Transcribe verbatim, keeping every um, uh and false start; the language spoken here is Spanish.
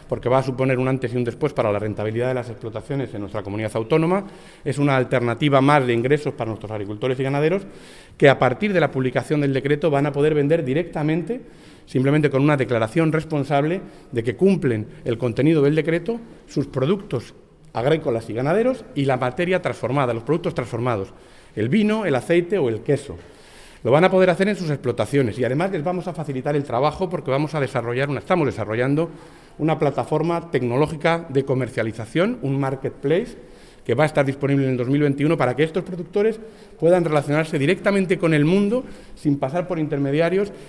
porque va a suponer un antes y un después para la rentabilidad de las explotaciones en nuestra comunidad autónoma. Es una alternativa más de ingresos para nuestros agricultores y ganaderos que a partir de la publicación del decreto van a poder vender directamente, simplemente con una declaración responsable de que cumplen el contenido del decreto, sus productos agrícolas y ganaderos y la materia transformada, los productos transformados, el vino, el aceite o el queso. Lo van a poder hacer en sus explotaciones y además les vamos a facilitar el trabajo porque vamos a desarrollar una, estamos desarrollando una plataforma tecnológica de comercialización, un marketplace, que va a estar disponible en el dos mil veintiuno para que estos productores puedan relacionarse directamente con el mundo sin pasar por intermediarios